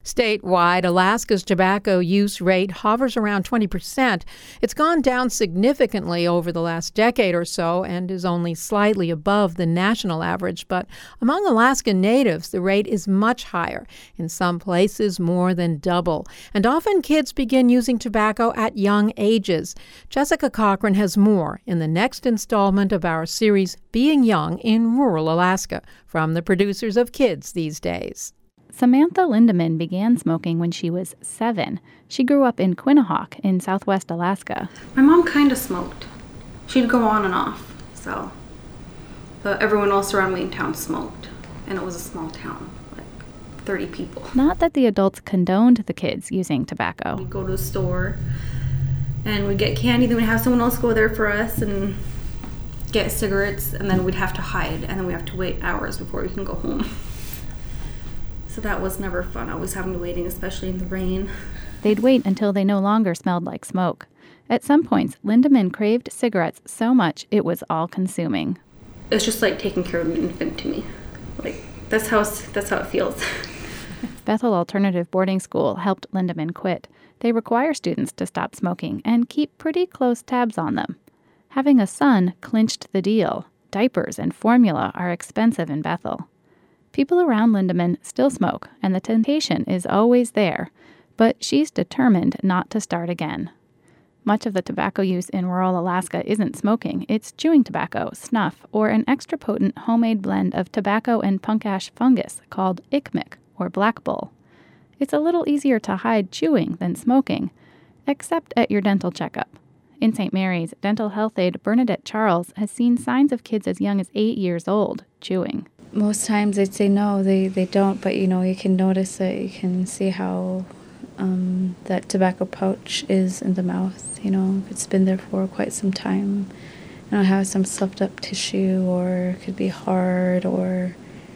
Statewide, Alaska's tobacco use rate hovers around 20%. It's gone down significantly over the last decade or so and is only slightly above the national average. But among Alaskan natives, the rate is much higher, in some places more than double. And often kids begin using tobacco at young ages. Jessica Cochran has more in the next installment of our series, Being Young in Rural Alaska, from the producers of Kids These Days. Samantha Lindeman began smoking when she was 7. She grew up in Quinnahock in southwest Alaska. My mom kind of smoked. She'd go on and off, but everyone else around me in town smoked, and it was a small town, like 30 people. Not that the adults condoned the kids using tobacco. We'd go to the store, and we'd get candy, then we'd have someone else go there for us and get cigarettes, and then we'd have to hide, and then we'd have to wait hours before we can go home. So that was never fun, always having to waiting, especially in the rain. They'd wait until they no longer smelled like smoke. At some points, Lindeman craved cigarettes so much it was all-consuming. It's just like taking care of an infant to me. Like, that's how it feels. Bethel Alternative Boarding School helped Lindeman quit. They require students to stop smoking and keep pretty close tabs on them. Having a son clinched the deal. Diapers and formula are expensive in Bethel. People around Lindeman still smoke, and the temptation is always there, but she's determined not to start again. Much of the tobacco use in rural Alaska isn't smoking. It's chewing tobacco, snuff, or an extra potent homemade blend of tobacco and punk ash fungus called ikmik, or black bull. It's a little easier to hide chewing than smoking, except at your dental checkup. In St. Mary's, dental health aide Bernadette Charles has seen signs of kids as young as 8 years old chewing. Most times they'd say no, they don't, but you can notice it. You can see how that tobacco pouch is in the mouth, if it's been there for quite some time. Have some sloughed up tissue, or it could be hard or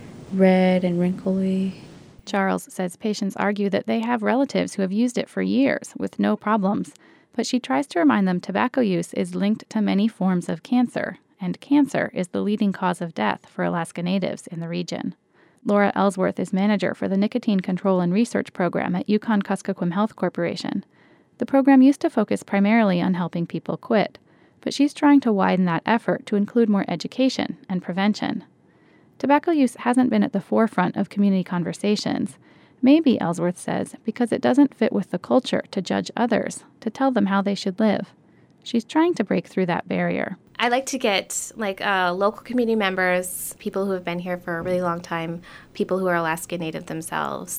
red and wrinkly. Charles says patients argue that they have relatives who have used it for years with no problems, but she tries to remind them tobacco use is linked to many forms of cancer, and cancer is the leading cause of death for Alaska Natives in the region. Laura Ellsworth is manager for the Nicotine Control and Research Program at Yukon-Kuskokwim Health Corporation. The program used to focus primarily on helping people quit, but she's trying to widen that effort to include more education and prevention. Tobacco use hasn't been at the forefront of community conversations. Maybe, Ellsworth says, because it doesn't fit with the culture to judge others, to tell them how they should live. She's trying to break through that barrier. I like to get local community members, people who have been here for a really long time, people who are Alaska Native themselves,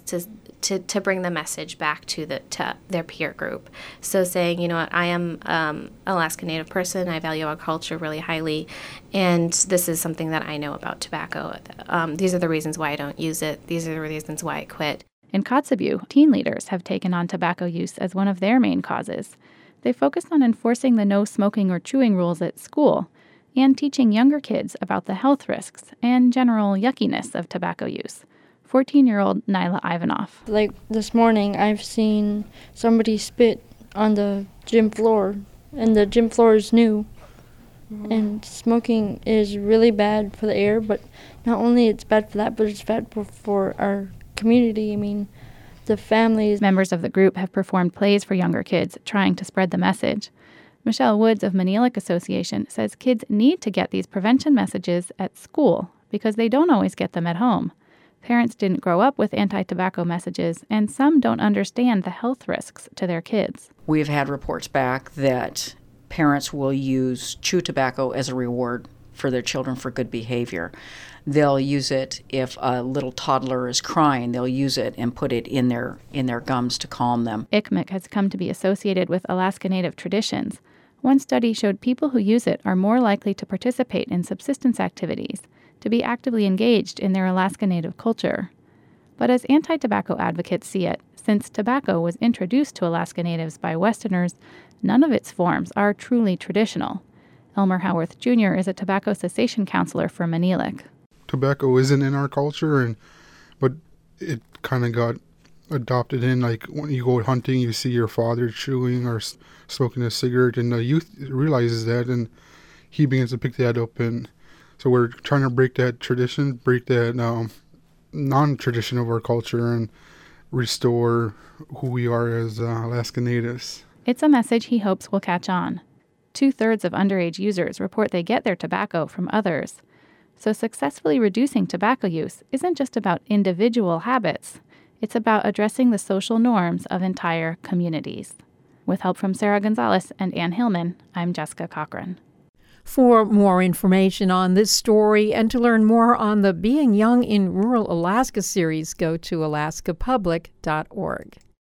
to bring the message back to their peer group. So saying, I am an Alaska Native person, I value our culture really highly, and this is something that I know about tobacco. These are the reasons why I don't use it. These are the reasons why I quit. In Kotzebue, teen leaders have taken on tobacco use as one of their main causes. They focused on enforcing the no smoking or chewing rules at school and teaching younger kids about the health risks and general yuckiness of tobacco use. 14-year-old Nyla Ivanoff. Like this morning, I've seen somebody spit on the gym floor, and the gym floor is new. Mm-hmm. And smoking is really bad for the air, but not only it's bad for that, but it's bad for our community. The families. Members of the group have performed plays for younger kids, trying to spread the message. Michelle Woods of Manilik Association says kids need to get these prevention messages at school because they don't always get them at home. Parents didn't grow up with anti-tobacco messages, and some don't understand the health risks to their kids. We've had reports back that parents will use chew tobacco as a reward for their children for good behavior. They'll use it if a little toddler is crying. They'll use it and put it in their gums to calm them. ICMIC has come to be associated with Alaska Native traditions. One study showed people who use it are more likely to participate in subsistence activities, to be actively engaged in their Alaska Native culture. But as anti-tobacco advocates see it, since tobacco was introduced to Alaska Natives by Westerners, none of its forms are truly traditional. Elmer Howarth Jr. is a tobacco cessation counselor for Manilik. Tobacco isn't in our culture, but it kind of got adopted in. Like when you go hunting, you see your father chewing or smoking a cigarette, and the youth realizes that, and he begins to pick that up. And so we're trying to break that tradition, break that non-tradition of our culture, and restore who we are as Alaska Natives. It's a message he hopes will catch on. 2/3 of underage users report they get their tobacco from others. So successfully reducing tobacco use isn't just about individual habits. It's about addressing the social norms of entire communities. With help from Sarah Gonzalez and Ann Hillman, I'm Jessica Cochran. For more information on this story and to learn more on the Being Young in Rural Alaska series, go to alaskapublic.org.